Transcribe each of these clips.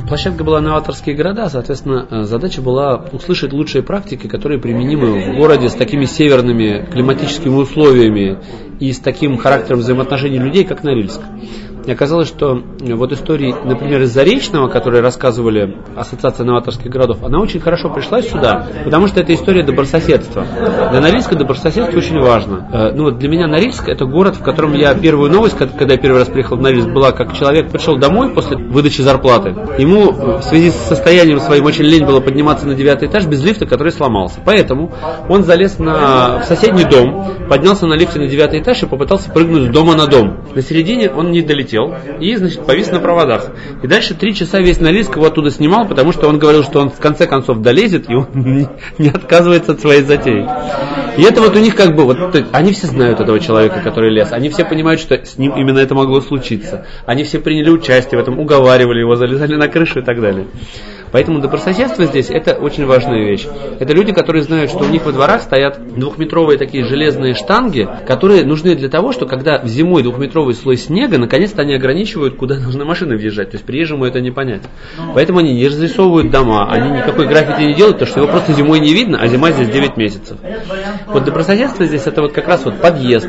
Площадка была «Новаторские города», соответственно, задача была услышать лучшие практики, которые применимы в городе с такими северными климатическими условиями и с таким характером взаимоотношений людей, как Норильск. И оказалось, что вот истории, например, из Заречного, которые рассказывали Ассоциация новаторских городов, она очень хорошо пришлась сюда, потому что это история добрососедства. Для Норильска добрососедство очень важно. Для меня Норильск — это город, в котором я первую новость, когда я первый раз приехал в Норильск, была, как человек пришел домой после выдачи зарплаты. Ему в связи с состоянием своим очень лень было подниматься на 9-й этаж без лифта, который сломался. Поэтому он залез в соседний дом, поднялся на лифте на 9-й этаж и попытался прыгнуть с дома на дом. На середине он не долетел и, повис на проводах. И дальше 3 часа весь Норильск его оттуда снимал, потому что он говорил, что он в конце концов долезет, и он не отказывается от своей затеи. И это вот у них они все знают этого человека, который лез, они все понимают, что с ним именно это могло случиться. Они все приняли участие в этом, уговаривали его, залезали на крышу и так далее. Поэтому добрососедство здесь — это очень важная вещь. Это люди, которые знают, что у них во дворах стоят 2-метровые такие железные штанги, которые нужны для того, что когда зимой 2-метровый слой снега, наконец-то они ограничивают, куда должна машина въезжать. То есть приезжему это не понять. Поэтому они не разрисовывают дома, они никакой граффити не делают, потому что его просто зимой не видно, а зима здесь 9 месяцев. Вот добрососедство здесь — это вот как раз вот подъезд.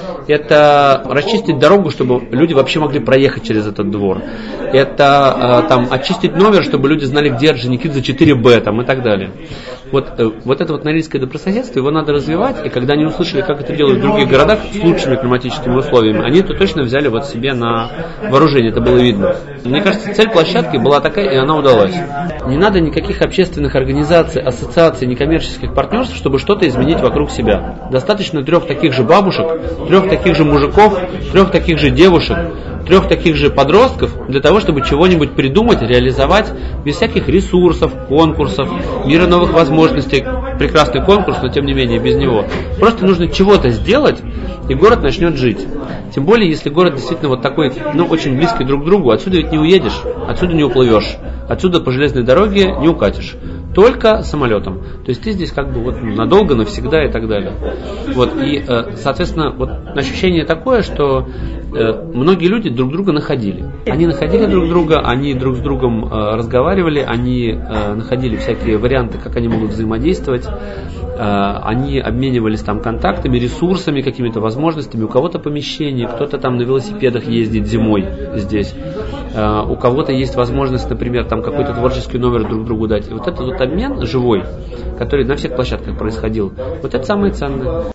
Это расчистить дорогу, чтобы люди вообще могли проехать через этот двор. Это очистить номер, чтобы люди знали, где Орджоникидзе 4Б и так далее. Вот это вот норильское добрососедство, его надо развивать, и когда они услышали, как это делают в других городах с лучшими климатическими условиями, они это точно взяли вот себе на вооружение, это было видно. Мне кажется, цель площадки была такая, и она удалась. Не надо никаких общественных организаций, ассоциаций, некоммерческих партнерств, чтобы что-то изменить вокруг себя. Достаточно 3 таких же бабушек, 3 таких же мужиков, 3 таких же девушек, 3 таких же подростков для того, чтобы чего-нибудь придумать, реализовать без всяких ресурсов, конкурсов, мира новых возможностей. Прекрасный конкурс, но тем не менее без него. Просто нужно чего-то сделать, и город начнет жить. Тем более, если город действительно вот такой, очень близкий друг к другу, отсюда ведь не уедешь, отсюда не уплывешь, отсюда по железной дороге не укатишь. Только самолетом. То есть ты здесь надолго, навсегда и так далее. Соответственно, ощущение такое, что многие люди друг друга находили. Они находили друг друга, они друг с другом разговаривали, они находили всякие варианты, как они могут взаимодействовать. Они обменивались контактами, ресурсами, какими-то возможностями. У кого-то помещение, кто-то на велосипедах ездит зимой здесь. У кого-то есть возможность, например, какой-то творческий номер друг другу дать. И вот этот обмен живой, который на всех площадках происходил, вот это самое ценное.